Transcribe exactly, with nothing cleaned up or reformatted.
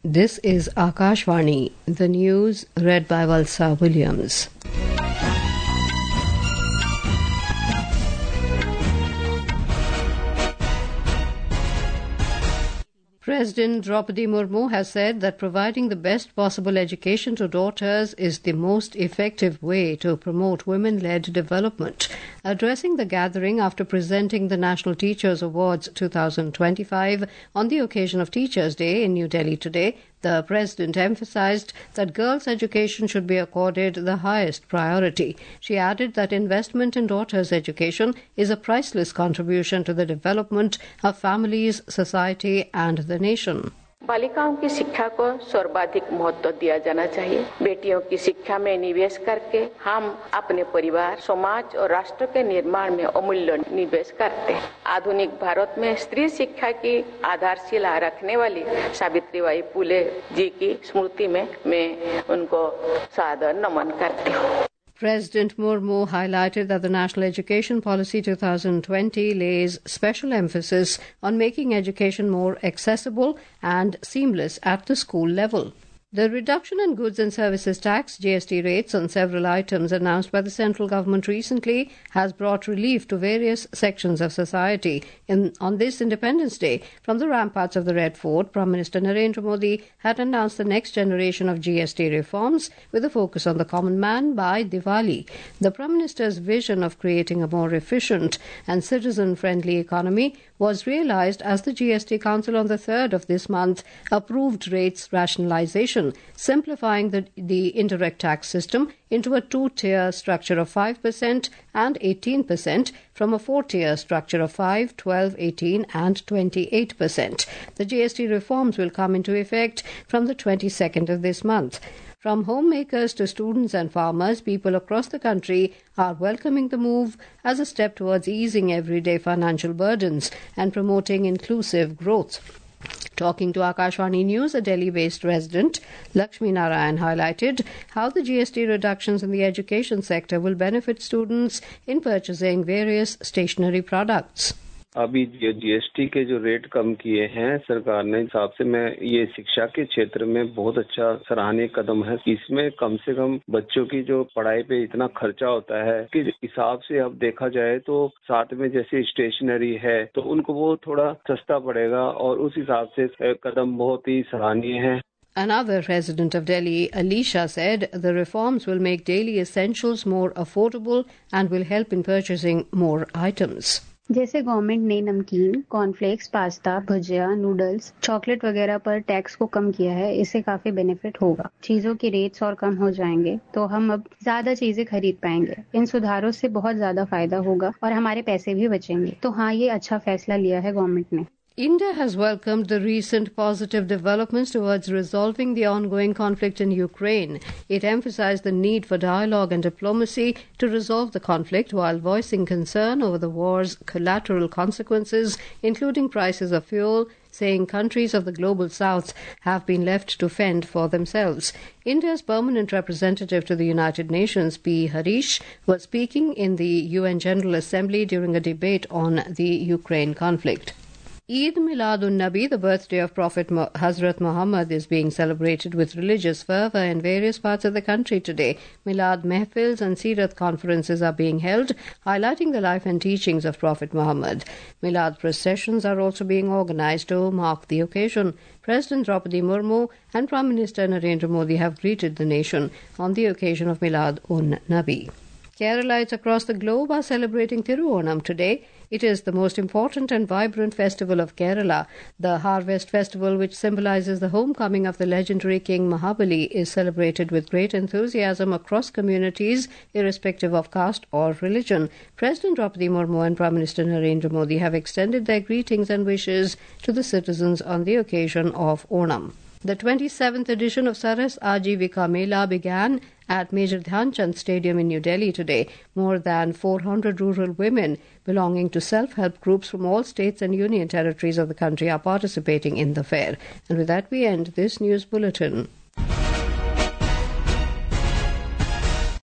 This is Akashvani, the news read by Valsa Williams. President Draupadi Murmu has said that providing the best possible education to daughters is the most effective way to promote women-led development. Addressing the gathering after presenting the National Teachers Awards twenty twenty-five on the occasion of Teachers' Day in New Delhi today, the President emphasized that girls' education should be accorded the highest priority. She added that investment in daughters' education is a priceless contribution to the development of families, society and the nation. बालिकाओं की शिक्षा को सर्वाधिक महत्व दिया जाना चाहिए। बेटियों की शिक्षा में निवेश करके हम अपने परिवार, समाज और राष्ट्र के निर्माण में अमूल्य निवेश करते हैं। आधुनिक भारत में स्त्री शिक्षा की आधारशिला रखने वाली सावित्रीबाई फुले जी की स्मृति में मैं उनको सादर नमन करती हूँ। President Murmu highlighted that the National Education Policy twenty twenty lays special emphasis on making education more accessible and seamless at the school level. The reduction in goods and services tax G S T rates on several items announced by the central government recently has brought relief to various sections of society. In, on this Independence Day, from the ramparts of the Red Fort, Prime Minister Narendra Modi had announced the next generation of G S T reforms with a focus on the common man by Diwali. The Prime Minister's vision of creating a more efficient and citizen-friendly economy was realized as the G S T Council on the third of this month approved rates rationalization, simplifying the, the indirect tax system into a two-tier structure of five percent and eighteen percent from a four-tier structure of five, twelve, eighteen and twenty-eight percent. The G S T reforms will come into effect from the twenty-second of this month. From homemakers to students and farmers, people across the country are welcoming the move as a step towards easing everyday financial burdens and promoting inclusive growth. Talking to Akashvani News, a Delhi-based resident, Lakshmi Narayan highlighted how the G S T reductions in the education sector will benefit students in purchasing various stationery products. अभी GST के जो rate कम किए हैं सरकार ने, हिसाब से मैं ये शिक्षा के क्षेत्र में बहुत अच्छा सराहनीय कदम है। इसमें कम से कम बच्चों की जो पढ़ाई पे इतना खर्चा होता है कि हिसाब से अब देखा जाए तो साथ में जैसे स्टेशनरी है तो उनको वो थोड़ा सस्ता पड़ेगा और उस हिसाब से कदम बहुत ही सराहनीय है। Another resident of Delhi, Alisha, said the reforms will make daily essentials more affordable and will help in purchasing more items. जैसे गवर्नमेंट ने नमकीन, cornflakes, pasta, bhujia, noodles, chocolate वगैरह पर टैक्स को कम किया है, इससे काफी बेनिफिट होगा। चीजों के रेट्स और कम हो जाएंगे तो हम अब ज्यादा चीजें खरीद पाएंगे। इन सुधारों से बहुत ज्यादा फायदा होगा और हमारे पैसे भी बचेंगे। तो हाँ, ये अच्छा फैसला लिया है गवर्नमेंट ने। India has welcomed the recent positive developments towards resolving the ongoing conflict in Ukraine. It emphasized the need for dialogue and diplomacy to resolve the conflict while voicing concern over the war's collateral consequences, including prices of fuel, saying countries of the global south have been left to fend for themselves. India's permanent representative to the United Nations, P. Harish, was speaking in the U N General Assembly during a debate on the Ukraine conflict. Eid Milad-un-Nabi, the birthday of Prophet Hazrat Muhammad, is being celebrated with religious fervour in various parts of the country today. Milad mehfils and Seerat conferences are being held, highlighting the life and teachings of Prophet Muhammad. Milad processions are also being organised to mark the occasion. President Draupadi Murmu and Prime Minister Narendra Modi have greeted the nation on the occasion of Milad-un-Nabi. Keralites across the globe are celebrating Thiruonam today. It is the most important and vibrant festival of Kerala. The Harvest Festival, which symbolises the homecoming of the legendary King Mahabali, is celebrated with great enthusiasm across communities, irrespective of caste or religion. President Draupadi Murmu and Prime Minister Narendra Modi have extended their greetings and wishes to the citizens on the occasion of Onam. The twenty-seventh edition of Saras Ajivika Mela began at Major Dhyan Chand Stadium in New Delhi today. More than four hundred rural women belonging to self-help groups from all states and union territories of the country are participating in the fair. And with that we end this news bulletin.